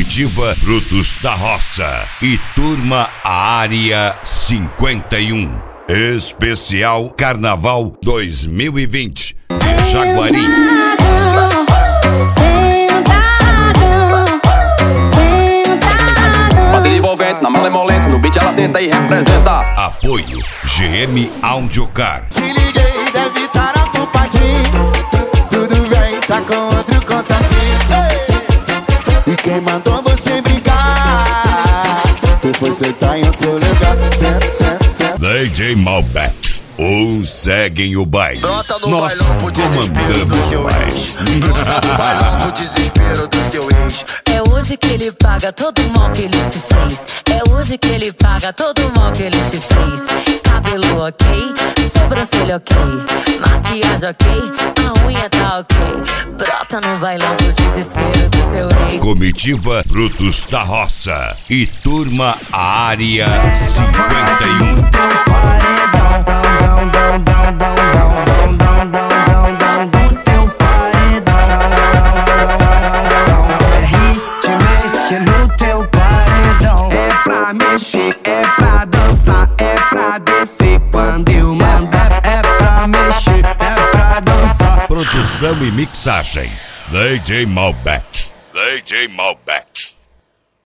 Comitiva Brutos da Roça e Turma Área 51. Especial Carnaval 2020 de Jaguari. Bateria envolvente, na malemolência, no beat ela senta e representa. Apoio GM Audiocar. Te liguei, deve estar ocupadinho. Tudo bem, tá com outro contatinho. E quem mandou você brincar? Tu foi sentar em outro lugar. Senta. DJ Malbec. Uns seguem o baile. Brota no Nós bailão pro desespero do comandamos o seu baile. ex. Brota no bailão pro desespero do seu ex. É hoje que ele paga todo o mal que ele te fez. É hoje que ele paga todo o mal que ele te fez. Cabelo ok, sobrancelha ok, maquiagem ok, a unha tá ok. Brota no bailão pro desespero do seu ex. Comitiva Brutos da Roça e Turma Área 51. É pra dançar, é pra descer. Quando eu mandar, é pra mexer, é pra dançar. Produção e mixagem DJ Malbec. DJ Malbec.